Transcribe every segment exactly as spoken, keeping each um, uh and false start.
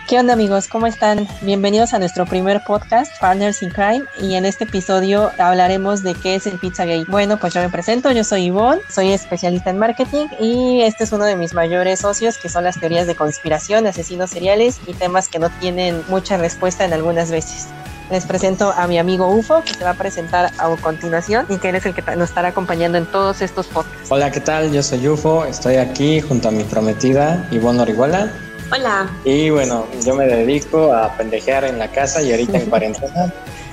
¿Qué onda amigos? ¿Cómo están? Bienvenidos a nuestro primer podcast, Partners in Crime, y en este episodio hablaremos de qué es el Pizzagate. Bueno, pues yo me presento, yo soy Ivonne, soy especialista en marketing y este es uno de mis mayores socios, que son las teorías de conspiración, asesinos seriales y temas que no tienen mucha respuesta en algunas veces. Les presento a mi amigo Ufo, que se va a presentar a continuación y que él es el que nos estará acompañando en todos estos podcasts. Hola, ¿qué tal? Yo soy Ufo, estoy aquí junto a mi prometida Ivonne Orihuela. Hola. Y bueno, yo me dedico a pendejear en la casa y ahorita en cuarentena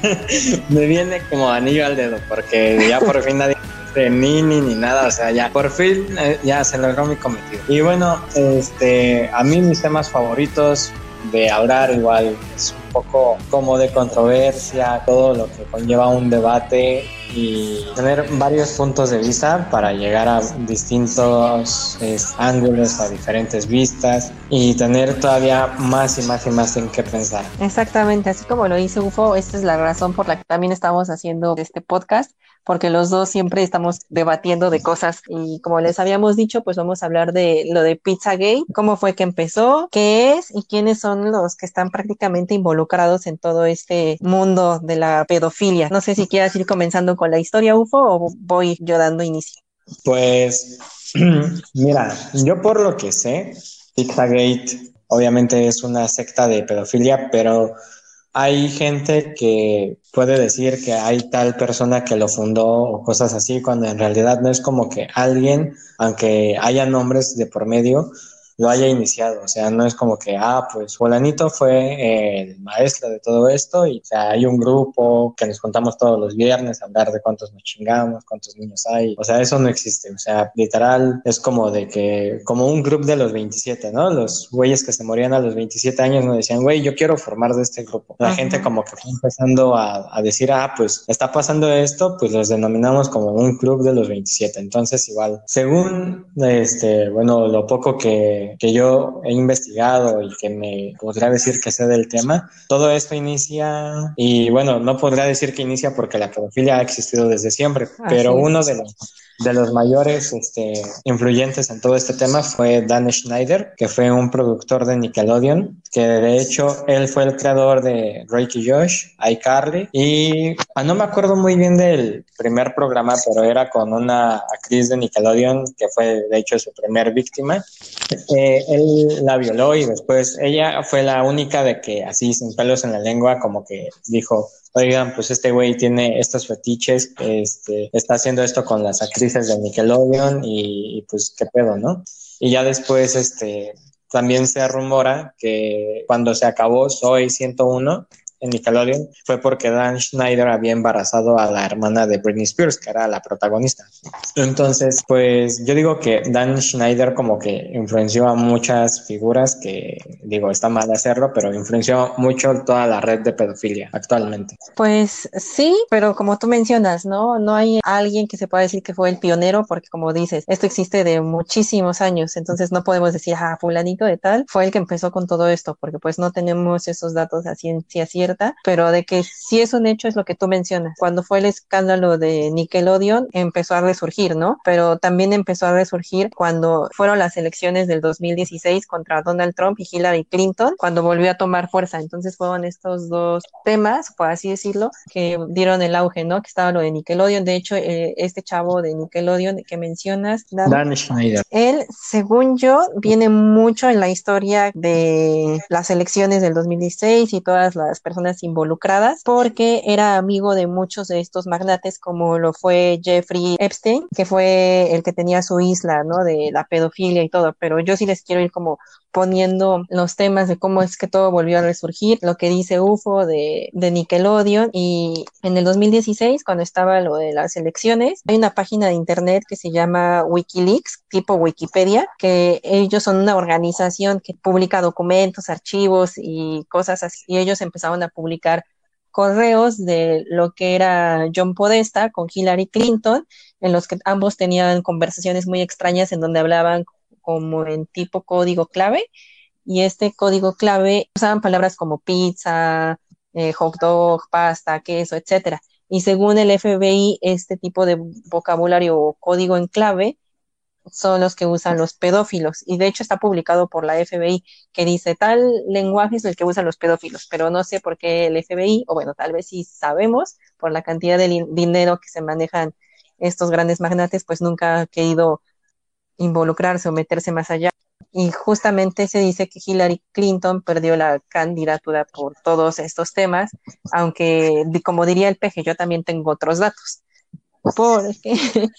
me viene como anillo al dedo porque ya por fin nadie dice ni ni ni nada, o sea, ya por fin eh, ya se logró mi cometido. Y bueno, este, a mí mis temas favoritos de hablar igual es un poco como de controversia, todo lo que conlleva un debate y tener varios puntos de vista para llegar a distintos eh, ángulos, a diferentes vistas y tener todavía más y más y más en qué pensar. Exactamente, así como lo dice Ufo, esta es la razón por la que también estamos haciendo este podcast, porque los dos siempre estamos debatiendo de cosas y como les habíamos dicho, pues vamos a hablar de lo de Pizzagate, cómo fue que empezó, qué es y quiénes son los que están prácticamente involucrados en todo este mundo de la pedofilia. No sé si quieras ir comenzando con la historia, Ufo, o voy yo dando inicio. Pues mira, yo por lo que sé, Pizzagate obviamente es una secta de pedofilia, pero hay gente que puede decir que hay tal persona que lo fundó o cosas así, cuando en realidad no es como que alguien, aunque haya nombres de por medio, lo haya iniciado. O sea, no es como que, ah, pues fulanito fue el maestro de todo esto y o sea, hay un grupo que nos juntamos todos los viernes a hablar de cuántos nos chingamos, cuántos niños hay. O sea, eso no existe. O sea, literal es como de que, como un grupo de los veintisiete, ¿no? Los güeyes que se morían a los veintisiete años nos decían, güey, yo quiero formar de este grupo. La uh-huh. gente como que fue empezando a, a decir, ah, pues está pasando esto, pues los denominamos como un club de los veintisiete. Entonces, igual, según, este, bueno, lo poco que que yo he investigado y que me podría decir que sé del tema, todo esto inicia, y bueno, no podría decir que inicia porque la pedofilia ha existido desde siempre, Así pero es. uno de los, de los mayores este, influyentes en todo este tema fue Dan Schneider, que fue un productor de Nickelodeon, que de hecho él fue el creador de Drake y Josh, iCarly, y ah, no me acuerdo muy bien del primer programa, pero era con una actriz de Nickelodeon que fue de hecho su primer víctima. Eh, él la violó y después ella fue la única de que así sin pelos en la lengua como que dijo, oigan, pues este güey tiene estos fetiches, este, está haciendo esto con las actrices de Nickelodeon y, y pues qué pedo, ¿no? Y ya después este, también se rumora que cuando se acabó Soy ciento uno en Nickelodeon fue porque Dan Schneider había embarazado a la hermana de Britney Spears, que era la protagonista. Entonces, pues yo digo que Dan Schneider como que influenció a muchas figuras que, digo, está mal hacerlo, pero influenció mucho toda la red de pedofilia actualmente. Pues sí, pero como tú mencionas, ¿no? No hay alguien que se pueda decir que fue el pionero, porque como dices, esto existe de muchísimos años, entonces no podemos decir, ah, fulanito de tal fue el que empezó con todo esto, porque pues no tenemos esos datos a ciencia cierta, pero de que sí es un hecho es lo que tú mencionas. Cuando fue el escándalo de Nickelodeon, empezó a resurgir, ¿no? Pero también empezó a resurgir cuando fueron las elecciones del dos mil dieciséis contra Donald Trump y Hillary Clinton, cuando volvió a tomar fuerza. Entonces fueron estos dos temas, por así decirlo, que dieron el auge, ¿no? Que estaba lo de Nickelodeon. De hecho, eh, este chavo de Nickelodeon que mencionas, Dan, Dan Schneider, él, según yo, viene mucho en la historia de las elecciones del dos mil dieciséis y todas las personas involucradas, porque era amigo de muchos de estos magnates, como lo fue Jeffrey Epstein, que fue el que tenía su isla, ¿no? De la pedofilia y todo. Pero yo sí les quiero ir como poniendo los temas de cómo es que todo volvió a resurgir, lo que dice Ufo de, de Nickelodeon. Y en el dos mil dieciséis, cuando estaba lo de las elecciones, hay una página de internet que se llama Wikileaks, tipo Wikipedia, que ellos son una organización que publica documentos, archivos y cosas así, y ellos empezaron a publicar correos de lo que era John Podesta con Hillary Clinton, en los que ambos tenían conversaciones muy extrañas en donde hablaban como en tipo código clave, y este código clave usaban palabras como pizza, eh, hot dog, pasta, queso, etcétera. Y según el F B I, este tipo de vocabulario o código en clave son los que usan los pedófilos. Y de hecho está publicado por la F B I, que dice tal lenguaje es el que usan los pedófilos, pero no sé por qué el F B I, o bueno, tal vez sí sabemos por la cantidad de li- dinero que se manejan estos grandes magnates, pues nunca ha querido involucrarse o meterse más allá. Y justamente se dice que Hillary Clinton perdió la candidatura por todos estos temas, aunque di- como diría el peje, yo también tengo otros datos, porque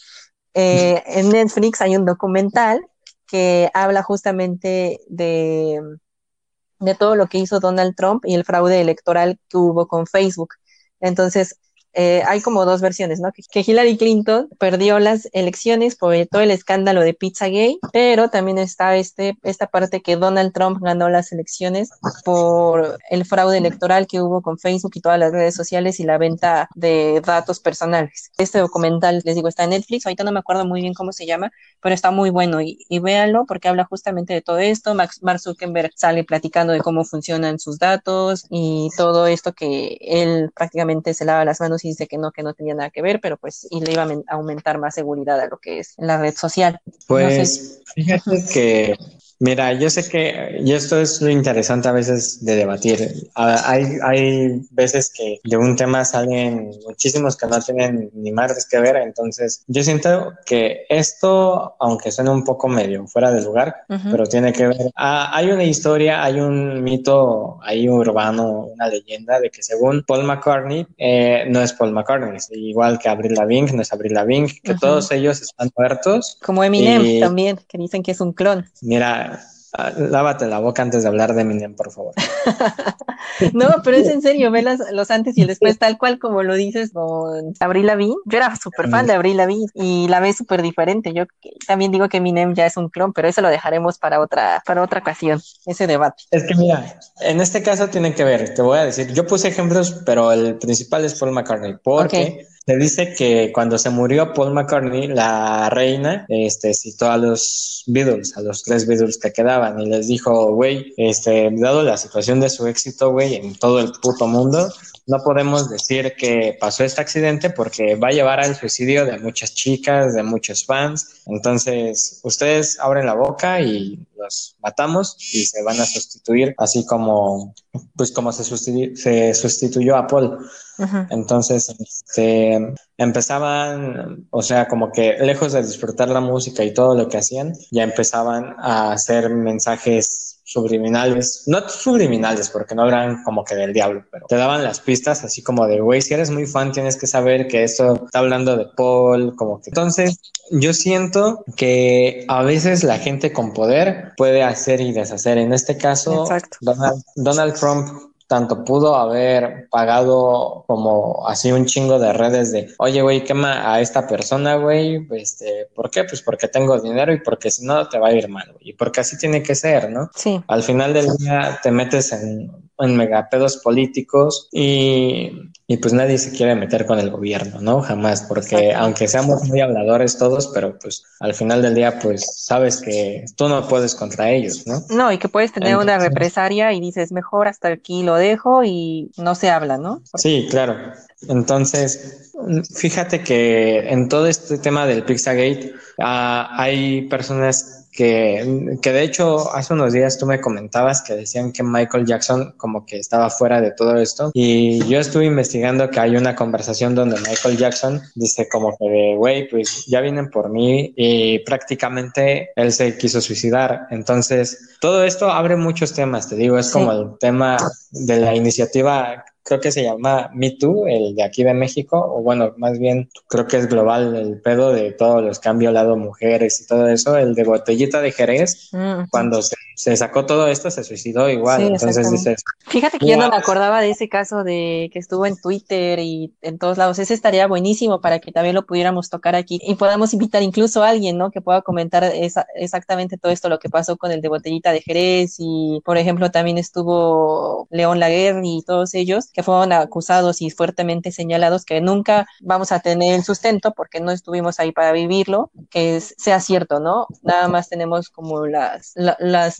eh, en Netflix hay un documental que habla justamente de, de todo lo que hizo Donald Trump y el fraude electoral que hubo con Facebook. Entonces, eh, hay como dos versiones, ¿no? Que, que Hillary Clinton perdió las elecciones por todo el escándalo de Pizzagate, pero también está este, esta parte que Donald Trump ganó las elecciones por el fraude electoral que hubo con Facebook y todas las redes sociales y la venta de datos personales. Este documental, les digo, está en Netflix, ahorita no me acuerdo muy bien cómo se llama, pero está muy bueno y, y véanlo porque habla justamente de todo esto. Max, Mark Zuckerberg sale platicando de cómo funcionan sus datos y todo esto que él prácticamente se lava las manos y dice que no, que no tenía nada que ver, pero pues y le iba a aumentar más seguridad a lo que es la red social. No sé. Pues fíjate que, mira, yo sé que, y esto es lo interesante a veces de debatir. Ah, hay, hay veces que de un tema salen muchísimos que no tienen ni madres que ver, entonces yo siento que esto, aunque suene un poco medio fuera de lugar, Uh-huh. pero tiene que ver. Ah, hay una historia, hay un mito ahí urbano, una leyenda de que según Paul McCartney, eh, no es Paul McCartney, igual que Avril Lavigne, no es Avril Lavigne, que Uh-huh. todos ellos están muertos. Como Eminem Y también, que dicen que es un clon. mira, ah, lávate la boca antes de hablar de Eminem, por favor. No, pero es en serio, ve las- los antes y el después, tal cual como lo dices con Avril Lavigne. Yo era súper fan de Avril Lavigne y la ve súper diferente. Yo que- también digo que Eminem ya es un clon, pero eso lo dejaremos para otra, para otra ocasión, ese debate. Es que mira, en este caso tiene que ver, te voy a decir, yo puse ejemplos, pero el principal es Paul McCartney, porque Ok. se dice que cuando se murió Paul McCartney, la reina, este, citó a los Beatles, a los tres Beatles que quedaban, y les dijo, güey, este, dado la situación de su éxito, güey, en todo el puto mundo, no podemos decir que pasó este accidente porque va a llevar al suicidio de muchas chicas, de muchos fans. Entonces, ustedes abren la boca y los matamos y se van a sustituir, así como, pues como se, sustitu- se sustituyó a Paul. Ujú. Entonces, este, empezaban, o sea, como que lejos de disfrutar la música y todo lo que hacían, ya empezaban a hacer mensajes subliminales, no subliminales porque no eran como que del diablo, pero te daban las pistas así como de, güey, si eres muy fan tienes que saber que esto está hablando de Paul, como que... Entonces, yo siento que a veces la gente con poder puede hacer y deshacer. En este caso, Exacto. Donald, Donald Trump tanto pudo haber pagado como así un chingo de redes de, oye, güey, quema a esta persona, güey, este, ¿por qué? Pues porque tengo dinero y porque si no te va a ir mal, güey, y porque así tiene que ser, ¿no? Sí. Al final del día te metes en, en megapedos políticos y, y pues nadie se quiere meter con el gobierno, ¿no? Jamás, porque Exacto. aunque seamos muy habladores todos, pero pues al final del día pues sabes que tú no puedes contra ellos, ¿no? No, y que puedes tener una Entonces, represalia y dices, mejor hasta aquí lo dejo y no se habla, ¿no? sí, claro. Entonces, fíjate que en todo este tema del Pizzagate, ah, hay personas que, que de hecho hace unos días tú me comentabas que decían que Michael Jackson como que estaba fuera de todo esto y yo estuve investigando que hay una conversación donde Michael Jackson dice como que de, güey, pues ya vienen por mí y prácticamente él se quiso suicidar. Entonces, todo esto abre muchos temas, te digo, es Sí. como el tema de la iniciativa, creo que se llama Me Too, el de aquí de México, o bueno, más bien creo que es global el pedo de todos los que han violado mujeres y todo eso, el de Botellita de Jerez, Mm, cuando se, se sacó todo esto se suicidó igual, sí, entonces exactamente. dices, Fíjate que yo no wow, me acordaba de ese caso de que estuvo en Twitter y en todos lados. Ese estaría buenísimo para que también lo pudiéramos tocar aquí y podamos invitar incluso a alguien, ¿no? Que pueda comentar esa- exactamente todo esto, lo que pasó con el de Botellita de Jerez y, por ejemplo, también estuvo León Laguerre y todos ellos que fueron acusados y fuertemente señalados que nunca vamos a tener el sustento porque no estuvimos ahí para vivirlo, que es- sea cierto, ¿no? Nada más tenemos como las, la- las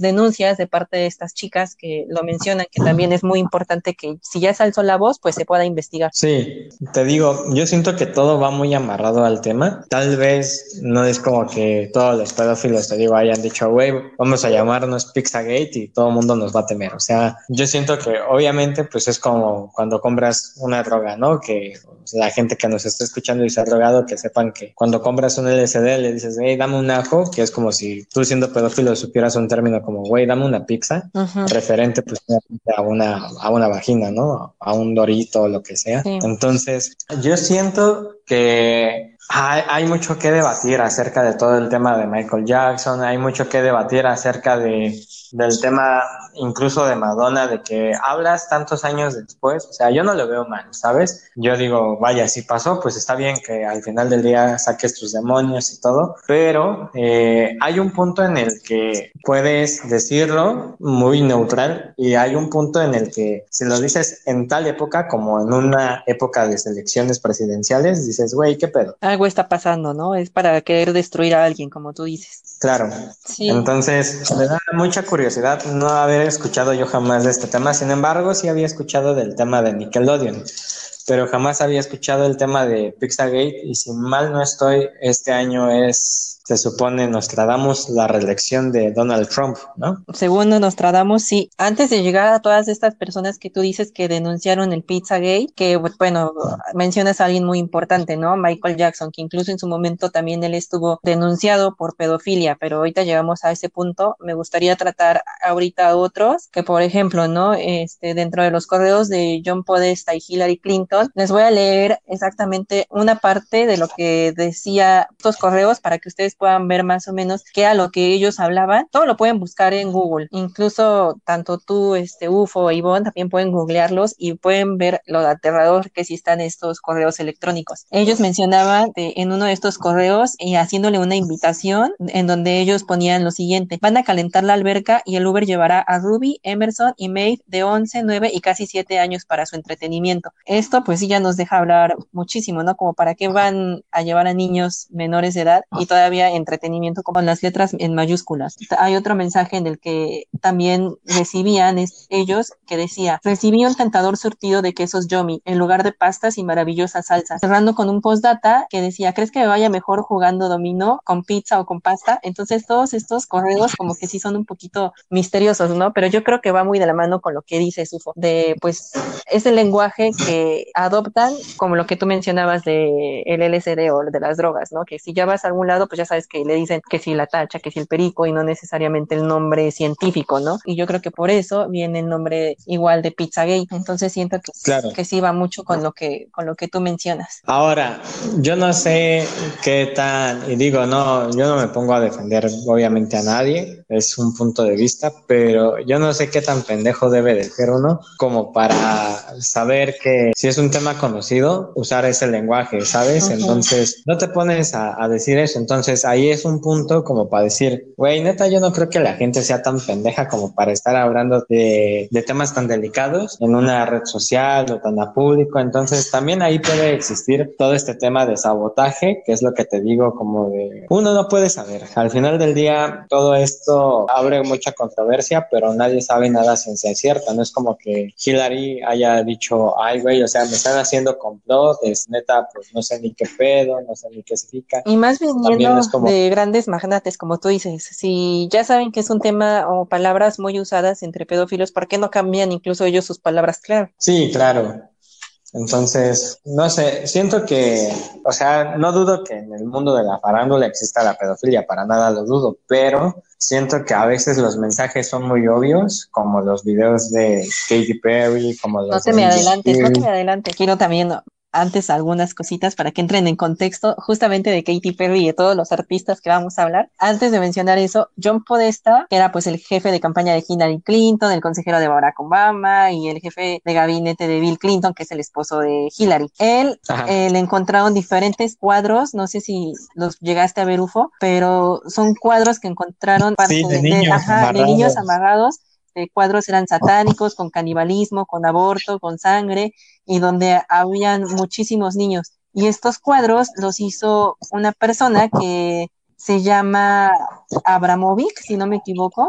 denuncias de parte de estas chicas que lo mencionan, que también es muy importante que si ya se alzó la voz, pues se pueda investigar. Sí, te digo, yo siento que todo va muy amarrado al tema. Tal vez no es como que todos los pedófilos, te digo, hayan dicho, güey, vamos a llamarnos Pizzagate y todo el mundo nos va a temer. O sea, yo siento que obviamente pues es como cuando compras una droga, ¿no? Que la gente que nos está escuchando y se ha drogado, que sepan que cuando compras un L S D le dices, hey, dame un ajo, que es como si tú siendo pedófilo supieras un término como, güey, dame una pizza, uh-huh. referente pues a una, a una vagina, ¿no? A un dorito o lo que sea. Sí. Entonces, yo siento que hay, hay mucho que debatir acerca de todo el tema de Michael Jackson, hay mucho que debatir acerca de, del tema incluso de Madonna, de que hablas tantos años después, o sea, yo no lo veo mal, ¿sabes? Yo digo, vaya, si pasó, pues está bien que al final del día saques tus demonios y todo, pero eh, hay un punto en el que puedes decirlo muy neutral y hay un punto en el que si lo dices en tal época como en una época de elecciones presidenciales, dices, güey, ¿qué pedo? Algo está pasando, ¿no? Es para querer destruir a alguien, como tú dices. Claro. Sí. Entonces, me da mucha curiosidad no haber escuchado yo jamás de este tema. Sin embargo, sí había escuchado del tema de Nickelodeon, pero jamás había escuchado el tema de Pizzagate y si mal no estoy, este año es, se supone, Nostradamus, la reelección de Donald Trump, ¿no? Según Nostradamus, sí. Antes de llegar a todas estas personas que tú dices que denunciaron el Pizzagate, que, bueno, mencionas a alguien muy importante, ¿no? Michael Jackson, que incluso en su momento también él estuvo denunciado por pedofilia, pero ahorita llegamos a ese punto. Me gustaría tratar ahorita a otros, que por ejemplo, ¿no? Este, dentro de los correos de John Podesta y Hillary Clinton, les voy a leer exactamente una parte de lo que decía estos correos para que ustedes puedan ver más o menos qué a lo que ellos hablaban. Todo lo pueden buscar en Google, incluso tanto tú, este, Ufo e Ivonne, también pueden googlearlos y pueden ver lo aterrador que sí están estos correos electrónicos. Ellos mencionaban de, en uno de estos correos y eh, haciéndole una invitación en donde ellos ponían lo siguiente: van a calentar la alberca y el Uber llevará a Ruby, Emerson y Maeve de once, nueve y casi siete años para su entretenimiento. Esto pues sí ya nos deja hablar muchísimo, ¿no? Como para qué van a llevar a niños menores de edad y todavía entretenimiento con las letras en mayúsculas. Hay otro mensaje en el que también recibían es, ellos que decía: recibí un tentador surtido de quesos Yomi en lugar de pastas y maravillosas salsas, cerrando con un postdata que decía: ¿crees que me vaya mejor jugando dominó con pizza o con pasta? Entonces todos estos correos como que sí son un poquito misteriosos, ¿no? Pero yo creo que va muy de la mano con lo que dice Sufo, de pues ese lenguaje que adoptan, como lo que tú mencionabas de el L S D o de las drogas, ¿no? Que si ya vas a algún lado, pues ya sabes que le dicen que si la tacha, que si el perico y no necesariamente el nombre científico, ¿no? Y yo creo que por eso viene el nombre igual de Pizzagate. Entonces siento que, claro, que sí va mucho con lo que con lo que tú mencionas. Ahora, yo no sé qué tan, y digo, no, yo no me pongo a defender obviamente a nadie, es un punto de vista, pero yo no sé qué tan pendejo debe de ser uno como para saber que si es un tema conocido, usar ese lenguaje, ¿sabes? Uh-huh. Entonces, no te pones a, a decir eso, entonces ahí es un punto como para decir, güey, neta, yo no creo que la gente sea tan pendeja como para estar hablando de, de temas tan delicados en una red social o tan a público, entonces también ahí puede existir todo este tema de sabotaje, que es lo que te digo, como de, uno no puede saber, al final del día todo esto abre mucha controversia, pero nadie sabe nada ciencia cierta, no es como que Hillary haya dicho, ay güey, o sea, me están haciendo complot, es neta, pues no sé ni qué pedo, no sé ni qué significa. Y más viniendo es como... de grandes magnates, como tú dices, si ya saben que es un tema o palabras muy usadas entre pedófilos, ¿por qué no cambian incluso ellos sus palabras clave? Sí, claro. Entonces, no sé, siento que, o sea, no dudo que en el mundo de la farándula exista la pedofilia, para nada lo dudo, pero siento que a veces los mensajes son muy obvios, como los videos de Katy Perry, como los... No te me adelantes, no te me adelantes, quiero también... antes algunas cositas para que entren en contexto justamente de Katy Perry y de todos los artistas que vamos a hablar. Antes de mencionar eso, John Podesta, que era pues el jefe de campaña de Hillary Clinton, el consejero de Barack Obama y el jefe de gabinete de Bill Clinton, que es el esposo de Hillary. Él eh, le encontraron diferentes cuadros, no sé si los llegaste a ver, Ufo, pero son cuadros que encontraron parte sí, de, de, niños de, ajá, de niños amarrados. De cuadros eran satánicos, con canibalismo, con aborto, con sangre, y donde habían muchísimos niños. Y estos cuadros los hizo una persona que se llama Abramovic, si no me equivoco,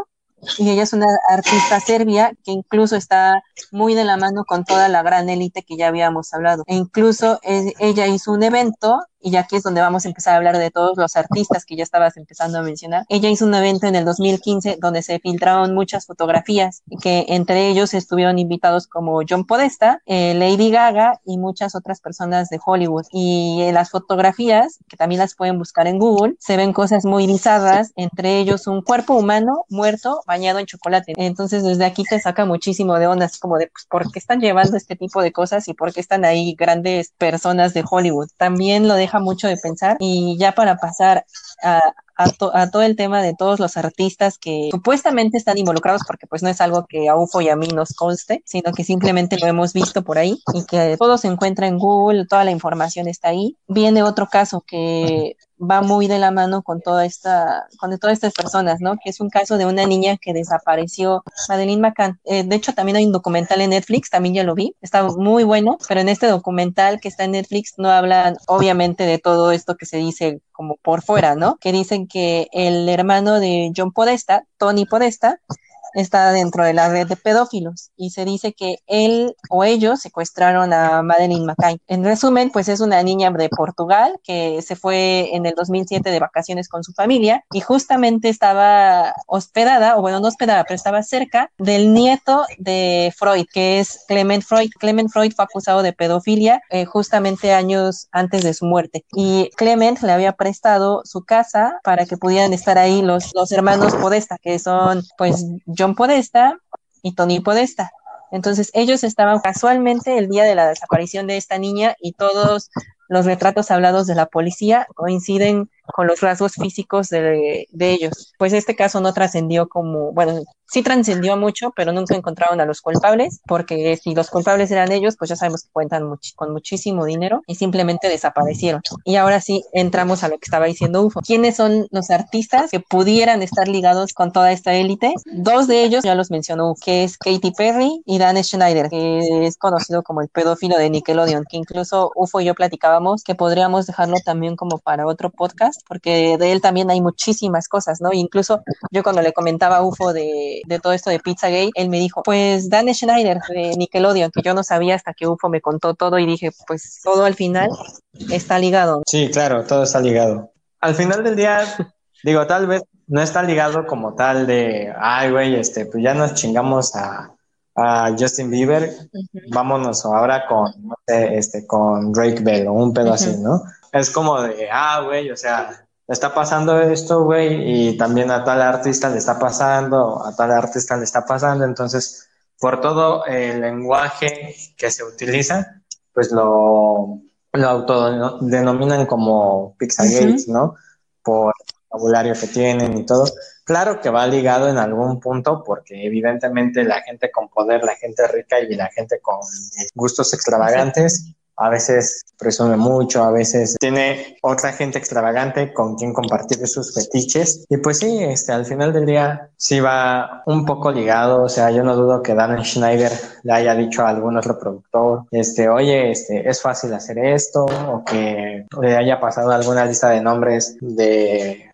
y ella es una artista serbia que incluso está muy de la mano con toda la gran élite que ya habíamos hablado. E incluso eh, ella hizo un evento, y aquí es donde vamos a empezar a hablar de todos los artistas que ya estabas empezando a mencionar. Ella hizo un evento en el dos mil quince donde se filtraron muchas fotografías, que entre ellos estuvieron invitados como John Podesta, eh, Lady Gaga y muchas otras personas de Hollywood. Y en las fotografías, que también las pueden buscar en Google, se ven cosas muy bizarras, entre ellos un cuerpo humano muerto bañado en chocolate. Entonces desde aquí te saca muchísimo de onda, así como de pues, ¿por qué están llevando este tipo de cosas y por qué están ahí grandes personas de Hollywood? También lo deja mucho de pensar. Y ya para pasar a, a, to, a todo el tema de todos los artistas que supuestamente están involucrados, porque pues no es algo que a Ufo y a mí nos conste, sino que simplemente lo hemos visto por ahí y que todo se encuentra en Google, toda la información está ahí. Viene otro caso que va muy de la mano con toda esta, con todas estas personas, ¿no? Que es un caso de una niña que desapareció, Madeleine McCann. Eh, de hecho, también hay un documental en Netflix, también ya lo vi, está muy bueno, pero en este documental que está en Netflix no hablan, obviamente, de todo esto que se dice como por fuera, ¿no? Que dicen que el hermano de John Podesta, Tony Podesta, está dentro de la red de pedófilos y se dice que él o ellos secuestraron a Madeleine McCann. En resumen, pues es una niña de Portugal que se fue en el dos mil siete de vacaciones con su familia y justamente estaba hospedada, o bueno, no hospedada, pero estaba cerca del nieto de Freud, que es Clement Freud. Clement Freud fue acusado de pedofilia eh, justamente años antes de su muerte y Clement le había prestado su casa para que pudieran estar ahí los, los hermanos Podesta, que son pues John Podesta y Tony Podesta. Entonces ellos estaban casualmente el día de la desaparición de esta niña y todos los retratos hablados de la policía coinciden con los rasgos físicos de, de ellos. Pues este caso no trascendió como, bueno, sí trascendió mucho, pero nunca encontraron a los culpables, porque si los culpables eran ellos, pues ya sabemos que cuentan much- con muchísimo dinero y simplemente desaparecieron. Y ahora sí entramos a lo que estaba diciendo Ufo. ¿Quiénes son los artistas que pudieran estar ligados con toda esta élite? Dos de ellos ya los mencionó Ufo, que es Katy Perry y Dan Schneider, que es conocido como el pedófilo de Nickelodeon, que incluso Ufo y yo platicábamos que podríamos dejarlo también como para otro podcast, porque de él también hay muchísimas cosas, ¿no? Incluso yo cuando le comentaba a Ufo de, de todo esto de Pizzagate, él me dijo, pues Dan Schneider de Nickelodeon, que yo no sabía hasta que Ufo me contó todo y dije, pues todo al final está ligado. Sí, claro, todo está ligado. Al final del día, digo, tal vez no está ligado como tal de, ay, güey, este, pues ya nos chingamos a, a Justin Bieber, uh-huh. Vámonos ahora con, no sé, este, con Drake Bell o un pedo uh-huh. así, ¿no? Es como de, ah, güey, o sea, está pasando esto, güey, y también a tal artista le está pasando, a tal artista le está pasando, entonces, por todo el lenguaje que se utiliza, pues lo, lo autodenominan como Pizzagate, uh-huh. ¿no? Por el vocabulario que tienen y todo. Claro que va ligado en algún punto, porque evidentemente la gente con poder, la gente rica y la gente con gustos extravagantes, uh-huh. a veces presume mucho, a veces tiene otra gente extravagante con quien compartir sus fetiches. Y pues sí, este, al final del día sí va un poco ligado. O sea, yo no dudo que Dan Schneider le haya dicho a algún otro productor, este, oye, este, es fácil hacer esto, o que le haya pasado alguna lista de nombres de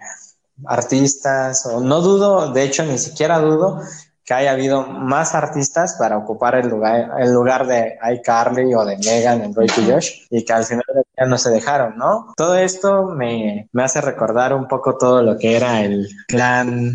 artistas, o no dudo, de hecho ni siquiera dudo que haya habido más artistas para ocupar el lugar, el lugar de iCarly o de Megan en Drake y Josh, y que al final ya no se dejaron, ¿no? Todo esto me, me hace recordar un poco todo lo que era el clan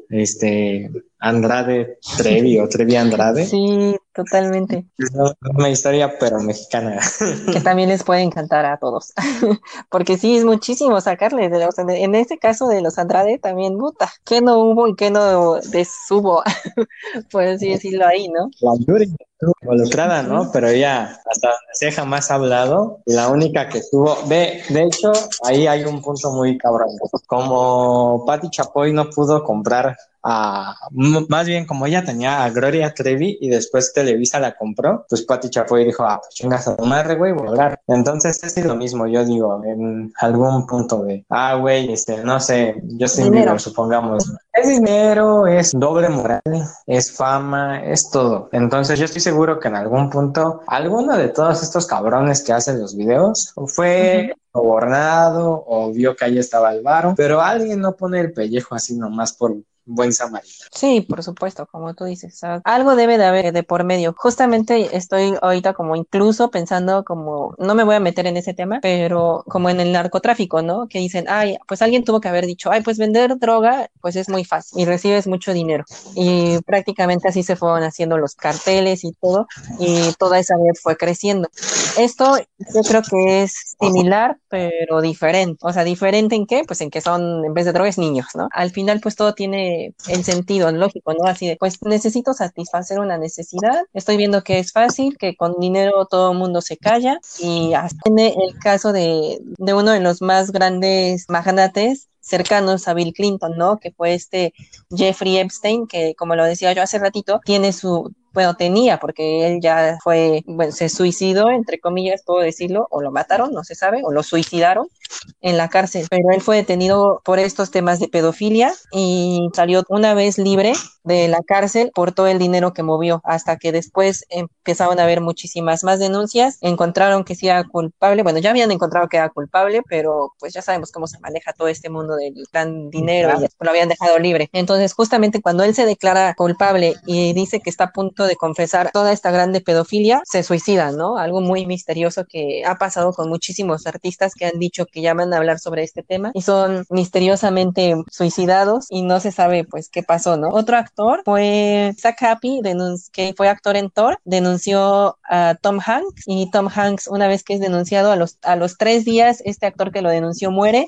este Andrade Trevi o Trevi Andrade. Sí, totalmente. Es una historia pero mexicana. Que también les puede encantar a todos. Porque sí, es muchísimo sacarle. De los, en este caso de los Andrade también, puta, que no hubo y que no deshubo, por así decirlo ahí, ¿no? La Yuri estuvo involucrada, ¿no? Pero ella, hasta donde sé, jamás ha hablado. La única que estuvo, de, de hecho, ahí hay un punto muy cabrón. Como Patti Chapoy no pudo comprar a, más bien como ella tenía a Gloria Trevi y después Televisa la compró, pues Patti Chapoy dijo, ah, pues chingas a tu madre, güey, voy a hablar. Entonces es lo mismo, yo digo, en algún punto de, ah, güey, este, no sé, Justin Bieber, supongamos, es dinero, es doble moral, es fama, es todo. Entonces yo estoy seguro que en algún punto, alguno de todos estos cabrones que hacen los videos fue uh-huh. sobornado o vio que ahí estaba el varo, pero alguien no pone el pellejo así nomás por buen samaritano. Sí, por supuesto, como tú dices, o sea, algo debe de haber de por medio. Justamente estoy ahorita como incluso pensando como, no me voy a meter en ese tema, pero como en el narcotráfico, ¿no? Que dicen, ay, pues alguien tuvo que haber dicho, ay, pues vender droga, pues es muy fácil y recibes mucho dinero. Y prácticamente así se fueron haciendo los carteles y todo, y toda esa red fue creciendo. Esto yo creo que es similar, pero diferente. O sea, ¿diferente en qué? Pues en que son, en vez de drogas, niños, ¿no? Al final, pues todo tiene el sentido lógico, ¿no? Así de, pues necesito satisfacer una necesidad. Estoy viendo que es fácil, que con dinero todo el mundo se calla. Y hasta tiene el caso de, de uno de los más grandes magnates cercanos a Bill Clinton, ¿no? Que fue este Jeffrey Epstein, que como lo decía yo hace ratito, tiene su, bueno, tenía, porque él ya fue, bueno, se suicidó, entre comillas, puedo decirlo, o lo mataron, no se sabe, o lo suicidaron en la cárcel, pero él fue detenido por estos temas de pedofilia y salió una vez libre de la cárcel por todo el dinero que movió, hasta que después empezaron a haber muchísimas más denuncias, encontraron que sí era culpable, bueno, ya habían encontrado que era culpable, pero pues ya sabemos cómo se maneja todo este mundo del gran dinero y Claro. lo habían dejado libre. Entonces, justamente cuando él se declara culpable y dice que está a punto de confesar toda esta grande pedofilia, se suicida, ¿no? Algo muy misterioso que ha pasado con muchísimos artistas que han dicho que ya van a hablar sobre este tema y son misteriosamente suicidados y no se sabe pues qué pasó, ¿no? Otro actor fue Zach Happy, que fue actor en Thor, denunció a Tom Hanks y Tom Hanks una vez que es denunciado a los, a los tres días, este actor que lo denunció muere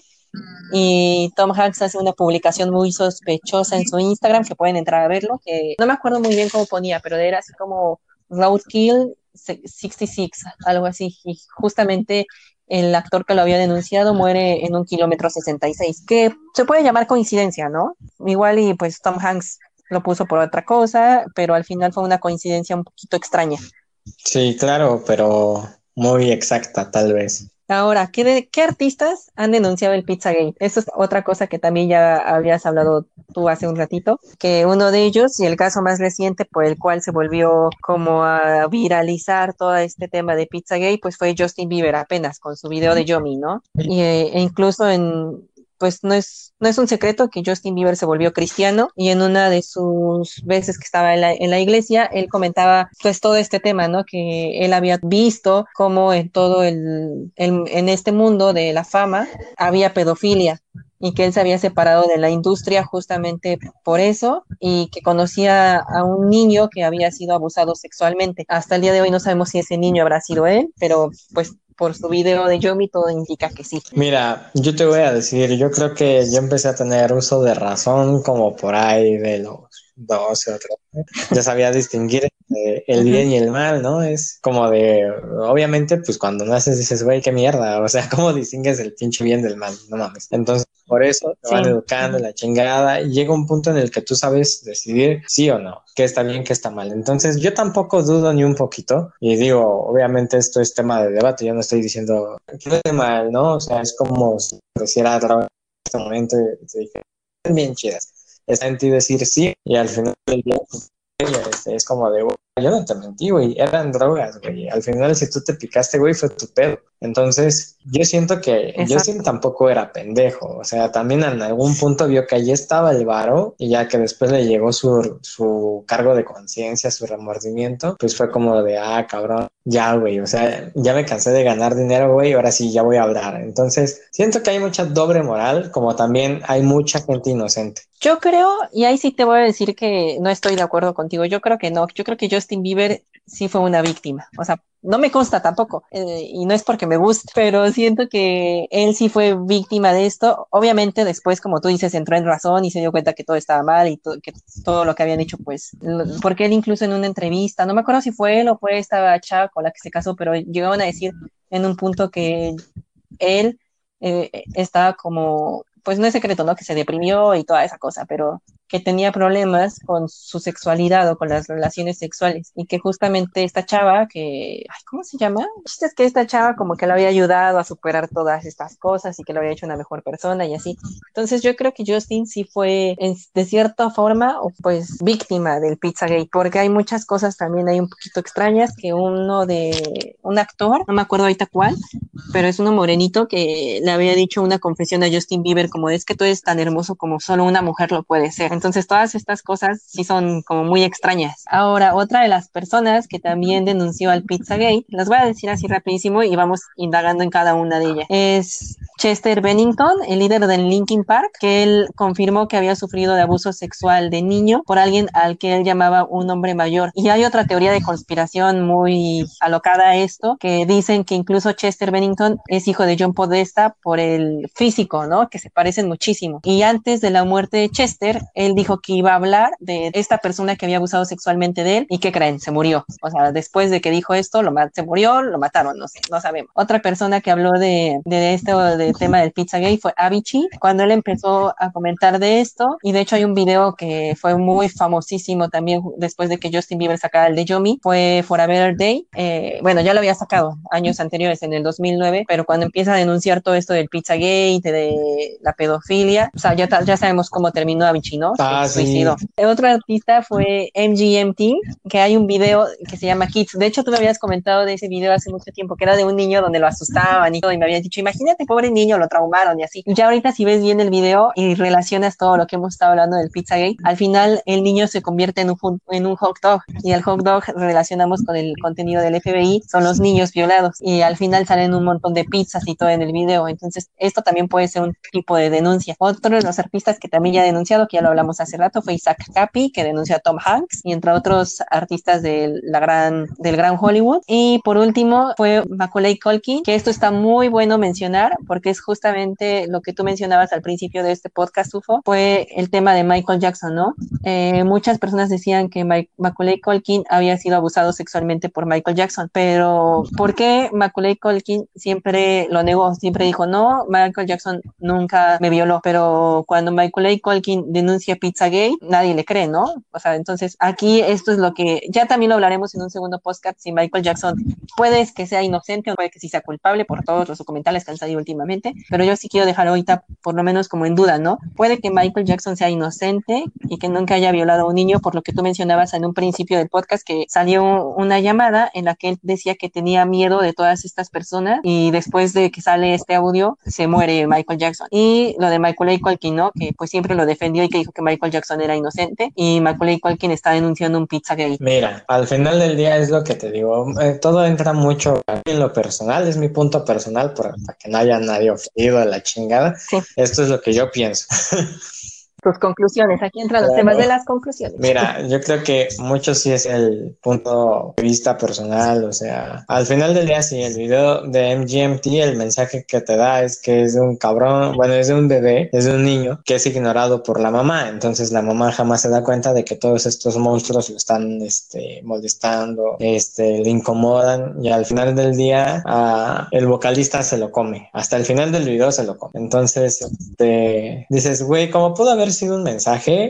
y Tom Hanks hace una publicación muy sospechosa en su Instagram que pueden entrar a verlo, que no me acuerdo muy bien cómo ponía, pero era así como Roadkill sesenta y seis, algo así, y justamente el actor que lo había denunciado muere en un kilómetro sesenta y seis, que se puede llamar coincidencia, ¿no? Igual y pues Tom Hanks lo puso por otra cosa, pero al final fue una coincidencia un poquito extraña. Sí, claro, pero muy exacta, tal vez. Ahora, ¿qué, de, ¿qué artistas han denunciado el Pizzagate? Eso es otra cosa que también ya habías hablado tú hace un ratito, que uno de ellos, y el caso más reciente por el cual se volvió como a viralizar todo este tema de Pizzagate, pues fue Justin Bieber apenas con su video de Yomi, ¿no? Y, eh, e incluso en, pues no es, no es un secreto que Justin Bieber se volvió cristiano y en una de sus veces que estaba en la, en la iglesia, él comentaba pues todo este tema, ¿no? Que él había visto cómo en todo el, el en este mundo de la fama había pedofilia y que él se había separado de la industria justamente por eso y que conocía a un niño que había sido abusado sexualmente. Hasta el día de hoy no sabemos si ese niño habrá sido él, pero pues por su video de Yomi todo indica que sí. Mira, yo te voy a decir, yo creo que yo empecé a tener uso de razón como por ahí de los doce o trece. Ya sabía distinguir entre el Uh-huh. bien y el mal, ¿no? Es como de, obviamente, pues cuando naces dices, güey, qué mierda, o sea, ¿cómo distingues el pinche bien del mal? No mames. Entonces, por eso te van Sí. educando la chingada y llega un punto en el que tú sabes decidir sí o no, qué está bien, qué está mal. Entonces, yo tampoco dudo ni un poquito y digo, obviamente esto es tema de debate, yo no estoy diciendo que esté mal, ¿no? O sea, es como si pareciera droga en este momento y te dije, están bien chidas. Está en ti decir sí y al final del día pues, es, es como de, güey, yo no te mentí, güey, eran drogas, güey. Al final, si tú te picaste, güey, fue tu pedo. Entonces, yo siento que Justin Exacto. tampoco era pendejo. O sea, también en algún punto vio que allí estaba el varo y ya que después le llegó su, su cargo de conciencia, su remordimiento, pues fue como de, ah, cabrón, ya, güey. O sea, ya me cansé de ganar dinero, güey, ahora sí ya voy a hablar. Entonces, siento que hay mucha doble moral, como también hay mucha gente inocente. Yo creo, y ahí sí te voy a decir que no estoy de acuerdo contigo, yo creo que no, yo creo que Justin Bieber sí fue una víctima, o sea, no me consta tampoco, eh, y no es porque me guste, pero siento que él sí fue víctima de esto, obviamente después, como tú dices, entró en razón y se dio cuenta que todo estaba mal y to- que todo lo que habían hecho, pues, lo- porque él incluso en una entrevista, no me acuerdo si fue él o fue esta chava con la que se casó, pero llegaban a decir en un punto que él eh, estaba como, pues no es secreto, ¿no? Que se deprimió y toda esa cosa, pero que tenía problemas con su sexualidad o con las relaciones sexuales y que justamente esta chava que, ay, ¿cómo se llama? El chiste es que esta chava como que lo había ayudado a superar todas estas cosas y que lo había hecho una mejor persona y así. Entonces yo creo que Justin sí fue en- de cierta forma o pues víctima del Pizzagate porque hay muchas cosas también hay un poquito extrañas que uno de un actor, no me acuerdo ahorita cuál, pero es uno morenito que le había dicho una confesión a Justin Bieber como es que tú eres tan hermoso como solo una mujer lo puede ser. Entonces Entonces todas estas cosas sí son como muy extrañas. Ahora, otra de las personas que también denunció al Pizzagate, las voy a decir así rapidísimo y vamos indagando en cada una de ellas, es Chester Bennington, el líder del Linkin Park, que él confirmó que había sufrido de abuso sexual de niño por alguien al que él llamaba un hombre mayor. Y hay otra teoría de conspiración muy alocada a esto, que dicen que incluso Chester Bennington es hijo de John Podesta por el físico, ¿no? Que se parecen muchísimo. Y antes de la muerte de Chester, él dijo que iba a hablar de esta persona que había abusado sexualmente de él. ¿Y qué creen? Se murió. O sea, después de que dijo esto, lo se murió, lo mataron, no sé, no sabemos. Otra persona que habló de, de este de tema del Pizzagate fue Avicii, cuando él empezó a comentar de esto, y de hecho hay un video que fue muy famosísimo también después de que Justin Bieber sacara el de Yomi, fue For a Better Day. Eh, bueno, ya lo había sacado años anteriores, en el dos mil nueve, pero cuando empieza a denunciar todo esto del Pizzagate, de la pedofilia, o sea, ya, ya sabemos cómo terminó Avicii, ¿no? Ah, Se suicidó. sí. El otro artista fue M G M T, que hay un video que se llama Kids. De hecho, tú me habías comentado de ese video hace mucho tiempo, que era de un niño donde lo asustaban y todo, y me habías dicho, imagínate, pobre niño, lo traumaron y así. Y ya ahorita si ves bien el video y relacionas todo lo que hemos estado hablando del Pizzagate, al final el niño se convierte en un, en un hot dog, y el hot dog relacionamos con el contenido del F B I, son los niños violados, y al final salen un montón de pizzas y todo en el video. Entonces esto también puede ser un tipo de denuncia. Otro de los artistas que también ya ha denunciado, que ya lo hablamos hace rato, fue Isaac Capi, que denunció a Tom Hanks, y entre otros artistas de la gran, del gran Hollywood. Y por último fue Macaulay Culkin, que esto está muy bueno mencionar porque es justamente lo que tú mencionabas al principio de este podcast, Ufo, fue el tema de Michael Jackson, ¿no? Eh, muchas personas decían que Mike, Macaulay Culkin había sido abusado sexualmente por Michael Jackson, pero ¿por qué Macaulay Culkin siempre lo negó? Siempre dijo, no, Michael Jackson nunca me violó, pero cuando Macaulay Culkin denuncia Pizzagate, nadie le cree, ¿no? O sea, entonces aquí esto es lo que, ya también lo hablaremos en un segundo podcast, si Michael Jackson puede que sea inocente o puede que sí sea culpable por todos los documentales que han salido últimamente, pero yo sí quiero dejar ahorita por lo menos como en duda, ¿no? Puede que Michael Jackson sea inocente y que nunca haya violado a un niño, por lo que tú mencionabas en un principio del podcast, que salió una llamada en la que él decía que tenía miedo de todas estas personas, y después de que sale este audio se muere Michael Jackson. Y lo de Macaulay Culkin, ¿no? Que pues siempre lo defendió y que dijo que Michael Jackson era inocente, y Macaulay Culkin está denunciando un Pizzagate. Mira, al final del día es lo que te digo, eh, todo entra mucho en lo personal, es mi punto personal, para que no haya nadie ofendido a la chingada. Sí. Esto es lo que yo pienso. Tus conclusiones, aquí entran los temas de las conclusiones. Mira, yo creo que mucho sí es el punto de vista personal, o sea, al final del día sí, el video de M G M T, el mensaje que te da es que es de un cabrón, bueno, es de un bebé, es de un niño que es ignorado por la mamá, entonces la mamá jamás se da cuenta de que todos estos monstruos lo están, este, molestando, este, le incomodan, y al final del día uh, el vocalista se lo come, hasta el final del video se lo come, entonces, este, dices, güey, ¿cómo pudo haber sido un mensaje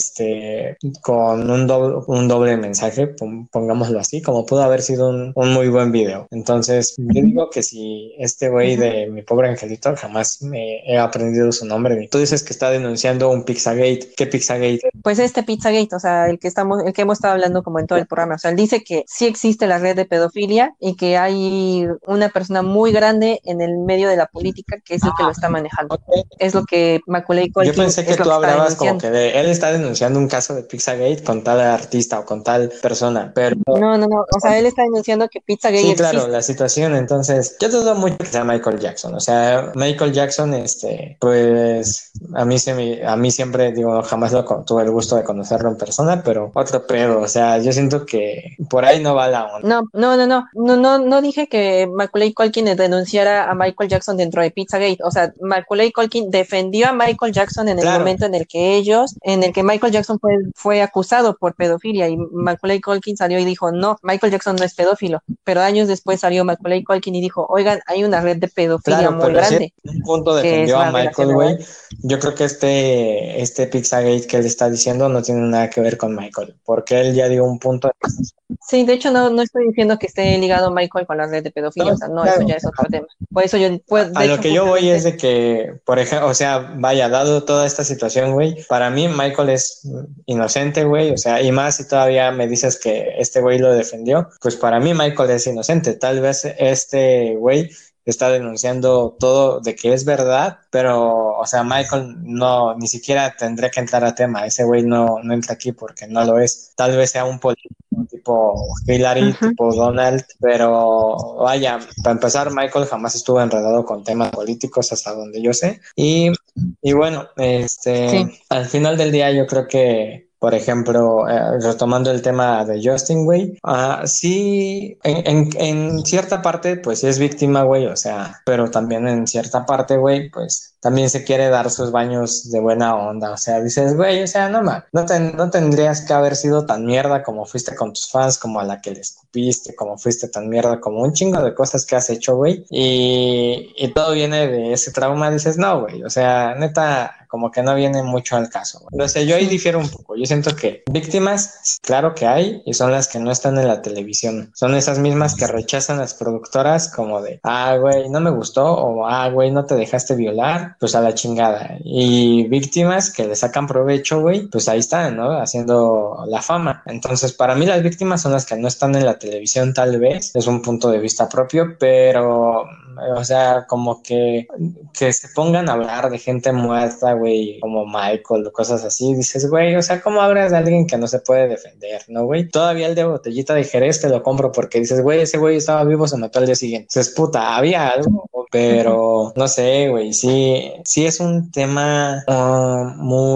este con un doble, un doble mensaje, pongámoslo así, como pudo haber sido un, un muy buen video? Entonces yo digo que si este güey de Mi Pobre Angelito, jamás me he aprendido su nombre. Tú dices que está denunciando un Pizzagate. ¿Qué Pizzagate? Pues este Pizzagate, o sea, el que estamos, el que hemos estado hablando como en todo el programa. O sea, él dice que sí existe la red de pedofilia y que hay una persona muy grande en el medio de la política que es el que lo está manejando. Okay. Es lo que Macaulay Culkin. Yo pensé que tú hablabas como que de, él está denunciando un caso de Pizzagate con tal artista o con tal persona, pero... No, no, no, o sea, él está denunciando que Pizzagate sí, existe. claro, la situación, entonces, yo dudo mucho que sea Michael Jackson, o sea, Michael Jackson, este, pues, a mí se me, a mí siempre, digo, jamás lo tuve el gusto de conocerlo en persona, pero otro pedo, o sea, yo siento que por ahí no va la onda. No, no, no, no, no, no, no dije que Macaulay Culkin denunciara a Michael Jackson dentro de Pizzagate, o sea, Macaulay Culkin defendió a Michael Jackson en el claro. momento en el que ellos, en el que Michael Jackson fue, fue acusado por pedofilia, y Macaulay Culkin salió y dijo, no, Michael Jackson no es pedófilo, pero años después salió Macaulay Culkin y dijo, oigan, hay una red de pedofilia claro, muy grande. Si en un punto defendió a Michael, güey, yo creo que este, este Pizzagate que él está diciendo no tiene nada que ver con Michael, porque él ya dio un punto de... Sí, de hecho no, no estoy diciendo que esté ligado Michael con la red de pedofilia, no, o sea, no, claro. Eso ya es otro tema. Por eso yo... Pues, a lo que yo voy es de que, por ejemplo, o sea, vaya, dado toda esta situación, güey, para mí Michael es inocente, güey, o sea, y más si todavía me dices que este güey lo defendió, pues para mí Michael es inocente, tal vez este güey está denunciando todo de que es verdad, pero, o sea, Michael no, ni siquiera tendría que entrar a tema, ese güey no, no entra aquí porque no lo es, tal vez sea un político tipo Hillary, Ujú. tipo Donald, pero vaya, para empezar, Michael jamás estuvo enredado con temas políticos hasta donde yo sé, y, y bueno, este, Sí, al final del día yo creo que por ejemplo, eh, retomando el tema de Justin, güey, ah, sí, en, en, en cierta parte, pues sí es víctima, güey, o sea, pero también en cierta parte, güey, pues también se quiere dar sus baños de buena onda, o sea, dices, güey, o sea, no, ma, no, ten- no tendrías que haber sido tan mierda como fuiste con tus fans, como a la que le escupiste, como fuiste tan mierda, como un chingo de cosas que has hecho, güey, y, y todo viene de ese trauma, dices, no, güey, o sea, neta, como que no viene mucho al caso, güey. No sé, yo ahí sí. difiero un poco, yo siento que víctimas, claro que hay, y son las que no están en la televisión, son esas mismas que rechazan las productoras como de, ah, güey, no me gustó, o ah, güey, no te dejaste violar, pues a la chingada, y víctimas que le sacan provecho, güey, pues ahí están, ¿no? Haciendo la fama. Entonces, para mí las víctimas son las que no están en la televisión, tal vez, es un punto de vista propio, pero, o sea, como que, que se pongan a hablar de gente muerta, güey, como Michael o cosas así, dices, güey, o sea, ¿cómo hablas de alguien que no se puede defender, no, güey? Todavía el de botellita de Jerez te lo compro porque dices, güey, ese güey estaba vivo, se mató al día siguiente. Dices, puta, había algo, Ujú. pero no sé, güey, sí, sí es un tema uh,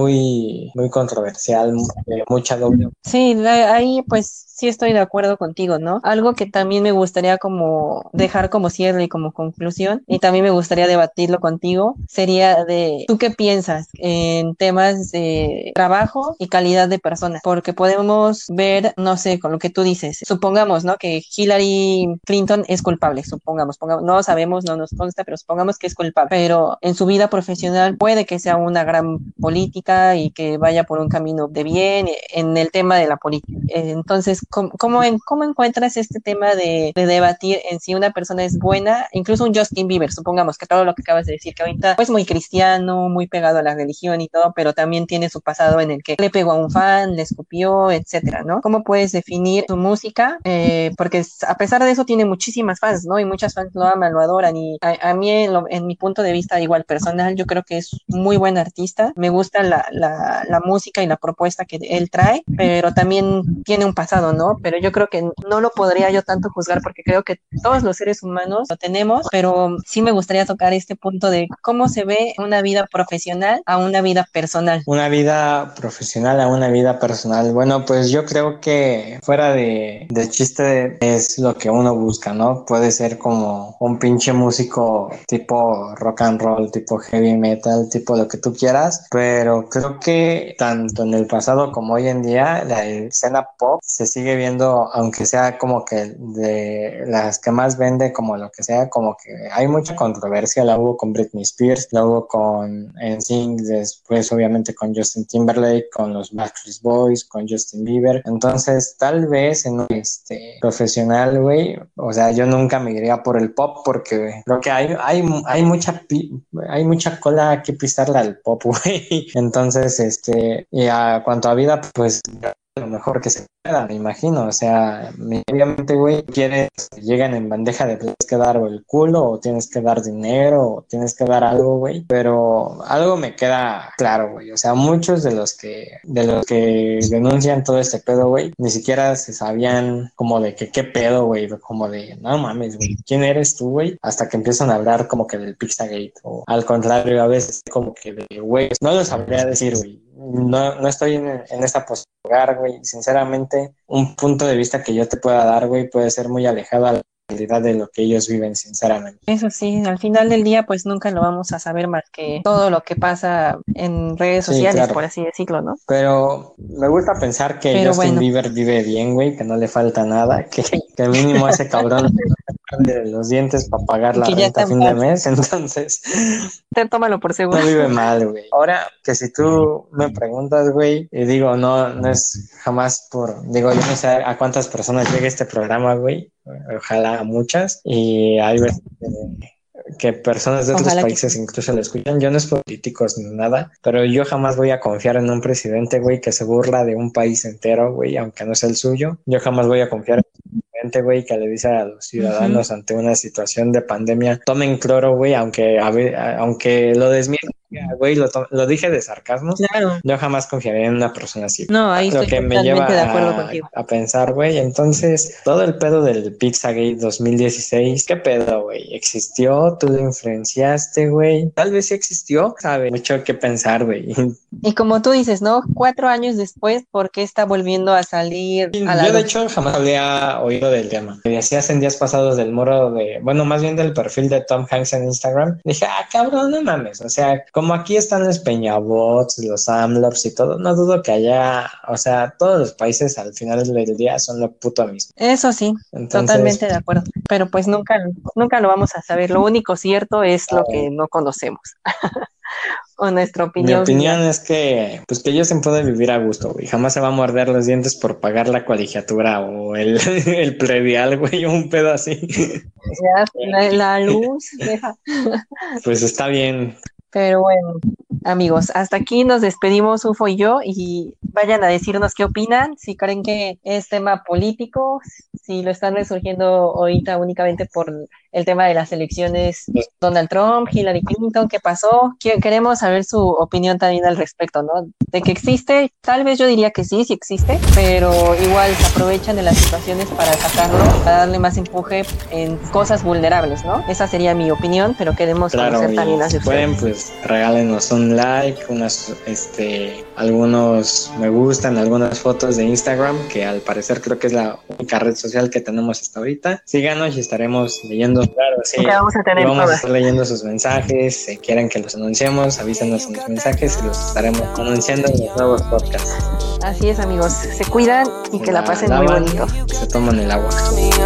muy, muy controversial, de mucha doble. Sí, de ahí pues sí estoy de acuerdo contigo, ¿no? Algo que también me gustaría como dejar como cierre y como conclusión, y también me gustaría debatirlo contigo, sería de, ¿tú qué piensas en temas de trabajo y calidad de personas? Porque podemos ver, no sé, con lo que tú dices, supongamos, ¿no? Que Hillary Clinton es culpable, supongamos, pongamos, no sabemos, no nos consta, pero supongamos que es culpable, pero en su vida profesional puede que sea una gran política y que vaya por un camino de bien en el tema de la política. Entonces, ¿cómo, cómo, en, cómo encuentras este tema de, de, debatir en si una persona es buena? Incluso un Justin Bieber, supongamos que todo lo que acabas de decir, que ahorita pues muy cristiano, muy pegado a la religión y todo, pero también tiene su pasado en el que le pegó a un fan, le escupió, etcétera, ¿no? ¿Cómo puedes definir tu música? Eh, porque a pesar de eso tiene muchísimas fans, ¿no? Y muchas fans lo aman, lo adoran, y a, a mí en, lo, en, mi punto de vista igual personal, yo creo que es muy buen artista, me gusta la, la, la música y la propuesta que él trae, pero también tiene un pasado, ¿no? Pero yo creo que no lo podría yo tanto juzgar porque creo que todos los seres humanos lo tenemos, pero sí me gustaría tocar este punto de cómo se ve una vida profesional a una vida personal. Una vida profesional a una vida personal. Bueno, pues yo creo que fuera de, de chiste es lo que uno busca, ¿no? Puede ser como un pinche músico tipo rock and roll, tipo heavy metal, tipo lo que tú quieras, pero creo que tanto en el pasado como hoy en día la escena pop se sigue viendo, aunque sea como que de las que más vende, como lo que sea, como que hay mucha controversia. La hubo con Britney Spears, la hubo con N Sync, después obviamente con Justin Timberlake, con los Backstreet Boys, con Justin Bieber. Entonces, tal vez en un este, profesional, güey, o sea, yo nunca me iría por el pop porque creo que hay, hay, hay, mucha, pi hay mucha cola que pisarle al pop, güey. Entonces, este, y a cuanto a vida, pues lo mejor que se pueda, me imagino. O sea, obviamente, güey, quieres que lleguen en bandeja de tienes que dar o el culo, o tienes que dar dinero, o tienes que dar algo, güey. Pero algo me queda claro, güey. O sea, muchos de los que, de los que denuncian todo este pedo, güey, ni siquiera se sabían como de que qué pedo, güey. Como de, no mames, güey, ¿quién eres tú, güey? Hasta que empiezan a hablar como que del Pizzagate. O al contrario, a veces como que de, güey, no lo sabría decir, güey. No, no estoy en, en esta postura, güey. Sinceramente, un punto de vista que yo te pueda dar, güey, puede ser muy alejado a la realidad de lo que ellos viven, sinceramente. Eso sí, al final del día pues nunca lo vamos a saber más que todo lo que pasa en redes Sí, sociales, claro. por así decirlo, ¿no? Pero me gusta pensar que Pero Justin bueno, Bieber vive bien, güey, que no le falta nada, que, sí, que mínimo ese cabrón de los dientes para pagar la que ya está renta a en fin de paz, mes, entonces te tómalo por seguro. no vive mal, güey. Ahora que si tú me preguntas, güey, y digo, no, no es jamás por, digo, yo no sé a cuántas personas llegue este programa, güey, ojalá a muchas, y hay veces que personas de otros Ojalá que países sí. incluso lo escuchan. Yo no es políticos ni nada, pero yo jamás voy a confiar en un presidente, güey, que se burla de un país entero, güey, aunque no sea el suyo. Yo jamás voy a confiar presidente, güey, que le dice a los ciudadanos uh-huh. ante una situación de pandemia, tomen cloro, güey, aunque, a ver, aunque lo desmienta, güey, lo, to- lo dije de sarcasmo. Claro. Yo jamás confiaría en una persona así. No, ahí lo estoy que me totalmente lleva de acuerdo a, contigo. a pensar, güey, entonces, todo el pedo del Pizzagate dos mil dieciséis, ¿qué pedo, güey? ¿Existió? ¿Tú lo influenciaste, güey? Tal vez sí existió, sabe, mucho que pensar, güey. Y como tú dices, ¿no? Cuatro años después, ¿por qué está volviendo a salir a la Yo, de luz? hecho, jamás había oído del tema. Me decías en días pasados del muro de, bueno, más bien del perfil de Tom Hanks en Instagram. Dije, ah, cabrón, no mames. O sea, como aquí están los Peñabots, los AMLORs y todo, no dudo que haya, o sea, todos los países al final del día son lo puto mismo. Eso sí, Entonces, totalmente de acuerdo. Pero pues nunca, nunca lo vamos a saber. Lo único cierto es lo que no conocemos. O nuestra opinión. Mi opinión final. Es que, pues que ellos se pueden vivir a gusto, güey. Jamás se va a morder los dientes por pagar la colegiatura o el, el predial, güey, o un pedo así. Ya, la, la luz, deja. Pues está bien. Pero bueno, amigos, hasta aquí nos despedimos, Ufo y yo, y vayan a decirnos qué opinan, si creen que es tema político, si lo están resurgiendo ahorita únicamente por el tema de las elecciones, Donald Trump, Hillary Clinton, ¿qué pasó? Queremos saber su opinión también al respecto, ¿no? De que existe, tal vez yo diría que sí, sí existe, pero igual se aprovechan de las situaciones para atacarlo, para darle más empuje en cosas vulnerables, ¿no? Esa sería mi opinión, pero queremos claro, conocer también las de ustedes. Pueden, pues, regálenos un like, unas, este, algunos me gustan, algunas fotos de Instagram, que al parecer creo que es la única red social que tenemos hasta ahorita. Síganos y estaremos leyendo, claro, sí. Vamos a tener vamos todas. a estar leyendo sus mensajes. Si quieren que los anunciemos, avísenos en los mensajes y los estaremos anunciando en los nuevos podcasts. Así es, amigos. Se cuidan y que la, la pasen lavan, muy bonito. Se toman el agua.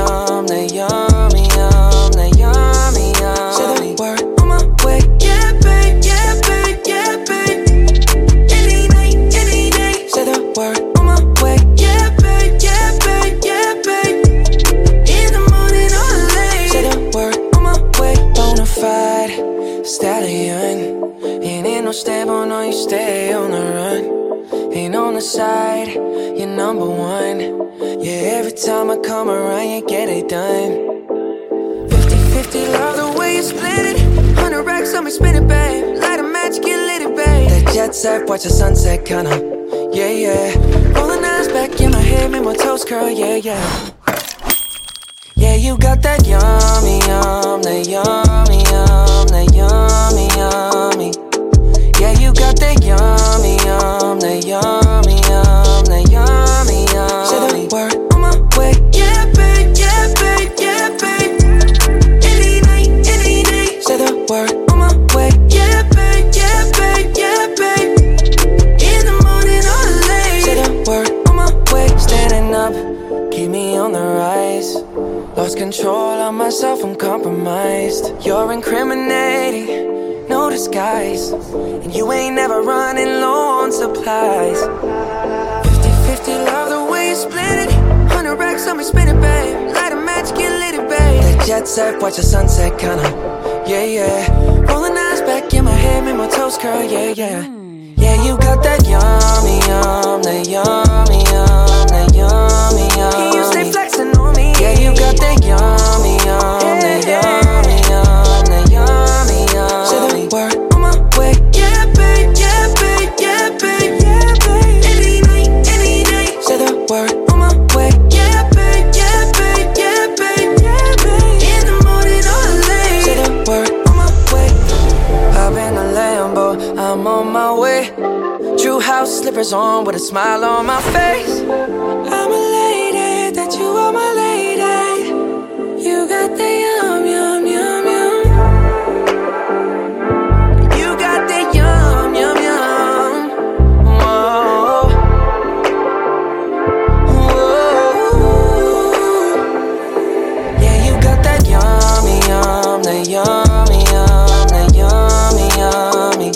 Stallion, ain't in no stable, no, you stay on the run. Ain't on the side, you're number one. Yeah, every time I come around, you get it done. Fifty-fifty, love the way you split it. Hundred racks on me, spin it, babe. Light a match, get lit, it, babe. That jet set, watch the sunset, kinda. Yeah, yeah. Rolling eyes back in my head, make my toes curl, yeah, yeah. Yeah, you got that yummy, yum, that yummy, yum, that yummy, yummy. Yeah, you got that yummy, yum, that yummy, yum, that yummy, yummy. Say the word on my way, yeah, babe, yeah, babe, yeah, babe. Any night, any day. Say the word on my way, yeah, babe, yeah, babe, yeah, babe. In the morning or late. Say the word on my way, standing up, keep me on the rise. Lost control of myself, I'm compromised. You're incriminating, no disguise. And you ain't never running low on supplies. Fifty-fifty, love the way you split it. Hundred racks on me, spin it, babe. Light a match, get lit, it, babe. That jet set, watch the sunset, kinda. Yeah, yeah. Rolling eyes back in my head, make my toes curl, yeah, yeah. Yeah, you got that yummy, yum, that yummy, yum, that yummy, yummy. Can you stay flexing on me? Yeah, you got that yummy, yum, that yummy, yum, that yummy, yum. Say the word on my way, yeah, babe, yeah, babe, yeah, babe, yeah, babe. Any night, any day. Say the word on my way, yeah, babe, yeah, babe, yeah, babe, yeah, babe. In the morning or late. Say the word on my way. Hop in a Lambo, I'm on my way. True house slippers on with a smile on my face. I'm elated that you are my lady. You got the